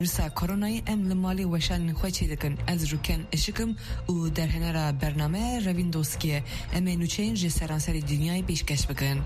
رسا کورونای ام لمالی وشان خوچی دکن از روکن اشکم و در هنر برنامه روین دوستکیه ام نوچین جه سرانسر دنیای پیشکش بکن.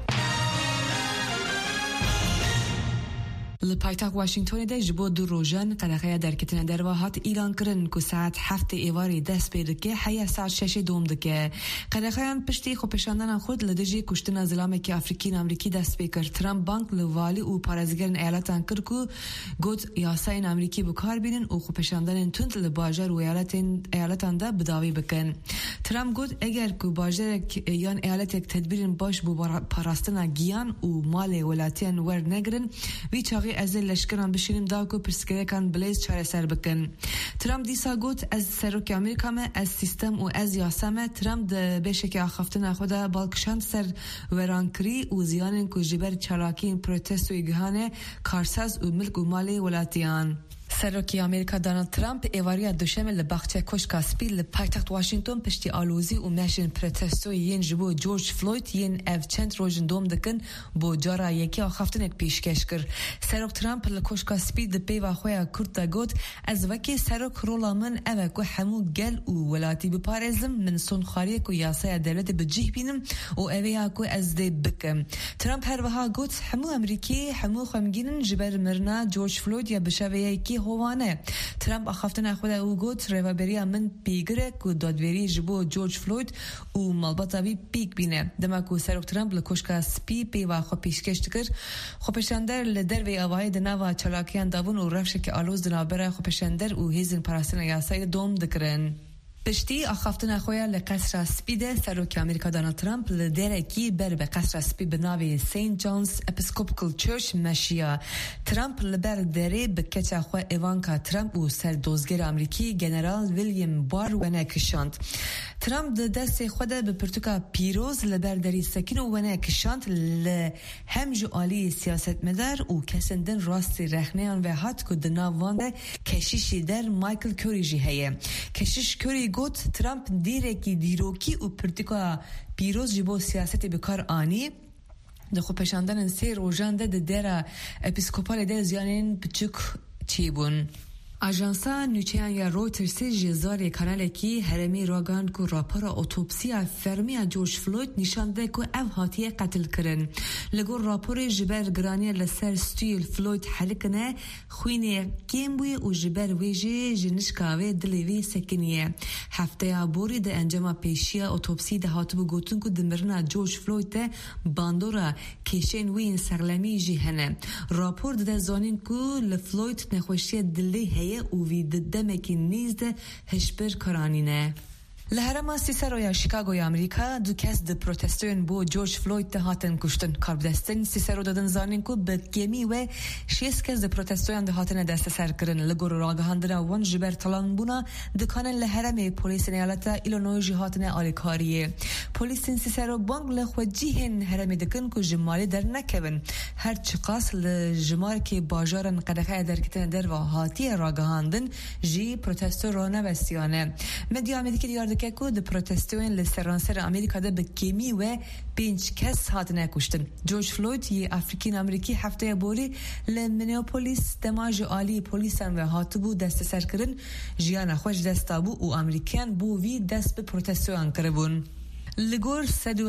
لپایتاق واشنگتن ده جبو دو روزان قلقه درکتن در واحد اعلان کردن که ساعت 7 ایواری دست پیدا که حیا ساعت 6 دوم دکه قلقه هم پشتی خو پشاندن خود لدجی کشتن زلامه که آمریکی دست پیکر ترامپ بانک لوالی و پارازگرن ایالتان کرد که گوت یاساین آمریکی بکار بینن و خو پشاندن تند لباجر و ایالتان ده بداوی بکن. ترامپ گوت اگر که باجر یان ایالت یک تدبیر باش بو پاراستن گیان و مال ولاتیان ور نگرن وی چاقی از لشکران بشینیم داکو پرسکره کان بلیز چاره سر بکن. ترامپ دیسا گوت از سروک امریکا ما از سیستم و از یاسمه ترامپ ده بشه که آخفتن خدا بالکشان سر ورانکری و زیانن که جبر چلاکین پروتست و اگهانه کارساز و ملک و مالی ولاتیان. سروکی امریکا دونالد ترامپ ایواری دوشنبه لباخچه کشک اسپی لپایتخت واشنگتن پشتی آلوزی و ماشین پروتستوی ین جبو جورج فلوید ین اف چند روزن دوم دکن بو جارا یکی آخفتن پیشکش کرد. سروک ترامپ لکشک اسپی دپی و خویا کرد گوت از وکی سروک رولا من اوه که همو گل و ولاتی بپارزم من سون خاری که یاسای دولت بجیه بینم و اوه که از دی بکم. ترامپ هر وها گوت همو امریکی همو خمگینن جبر مرنا جورج فلوید یا بشوه یکی هوانه. ترامپ آخفتن خود او گوت ریوابری من پیگره که دادوری جبو جورج فلوید و مالباتاوی پیک بینه. دمکو سروک ترامپ لکشکا سپی پی و خو پیشکش کرد. خو پشندر لدر و آوای دنوا چلاکیان دابون و رفشه که آلوز دنابره خو پشندر و هیزن پاراستن یاسای دوم دکرن. پشتی آخفتن خویا لقصر سپیده سروک امریکا دونالد ترامپ لدرکی بر به قصر سپی بناوی سینت جونز اپیسکوپیکال چرچ مشیا. ترامپ لبر دره به کچا خو ایوانکا ترامپ و سر دوزگر امریکی جنرال ویلیام بار ونه کشاند. ترامپ د دست خود به پرتوکا پیروز لبر دری سکین و ونه کشاند لهمج عالی سیاست مدار و کسندن راستی رخنیان و هات که دناوانده کشیشی در مایکل کوری جی هیه. کشیش کوری گوت ترامپ دیرکی دیروکی و پرتوکا پیروز جبو سیاست بکار آنی دخو پشاندن سی روزان ده دره اپیسکوپال ده زیانین بچک چی بون. آژانسا نوچیان یا رویترز جزاری کانال کی هرمی راگاند کو راپور اتوپسی فرمی جورج فلوید نشانده کو او هاتیه قتل کرن. لگور راپور جبر گرانی لسر ستیل فلوید حلقنه خوینه کیم بوی و جبر ویجی جنشکاوه دلیوی سکنیه. هفته آبوری ده انجام پیشیا اتوپسی ده هاتبو گوتن کو دمرنا جورج فلوید ده باندورا کشین وین سرلمی جهنه. راپور ده زانین کو لفلوید نخوشی دلی او وی دمکی نیزده هشبر کرانینه. لهرما سیسرو شیکاگوی امریکا دو کس د پروتستوین بو جورج فلوید ده هاتن کشتن. کاربدستن سیسرو دادن زانین کو بگمی و 6 کس د پروتستوین ده هاتن دست سر کرن. لگور راگهاندن وان جبر طلان بونا دکان لهرم پولیس نیالت ایلینوی جهاتن آلیکاریه. پولیس سیسرو بانگ لخوجیهن هرم دکن کو جمالی در نکون. هر چقاس لجمار که باجارن قدقه درکتن در و هاتی راگهاندن جی پروتستو رانه وستیانه. مدیا امریکی دیار که د پروتستوین لسرانسر امریکا ده به کمی و 5 کس هاتنه کشتن. جورج فلوید یه افریقی امریکی هفته بوری لمینیاپولیس دماج عالی پلیسان و هاتبو دست سر کردن جیان خوش دستابو و امریکان بو وی دست به پروتستوین کربون. لگور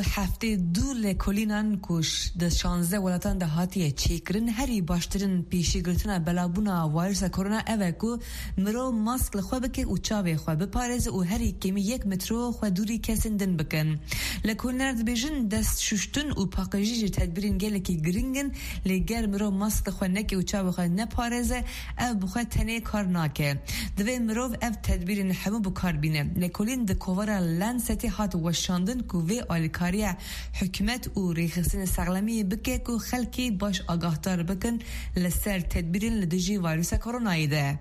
172 لکولینان کش د 16 ولاتان ده هاتیه چیکرن هری باشترین پیشی گرتن بلابونا وایرس کرونا اوه کو مرو ماسک لخوا بکه و چاوه خوا بپارز و هری کمی 1 متر خوا دوری کسندن بکن. لکولینان بیجن دست ششتن و پاکجی تدبیرین گله کی گرینگن لگر مرو ماسک لخوا نکی و چاوه خوا نپارزه او بخوا تنه کار ناکه. دوی مرو او تدبیرین همو بکار بینه. لکولین د کوورا لانستی هات وشاندن کووی آلیکاریه حکمت و ریخسین سغلمی بکه که خلکی باش آگاهدار بکن لسر تدبیرین لدجی ویروس کرونایی ده.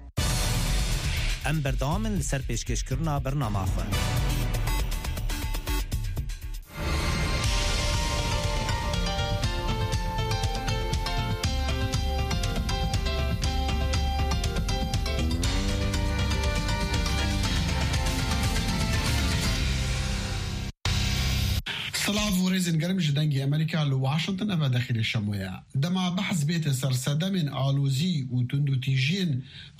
ام بردامن لسر پیشکش کرنا برنامه خواه. سلاف وريزن قرم جدنجي أمريكا لواشنطن أبا داخل الشموية دما بحث بيت سرسدة من آلوزي وتندو تيجين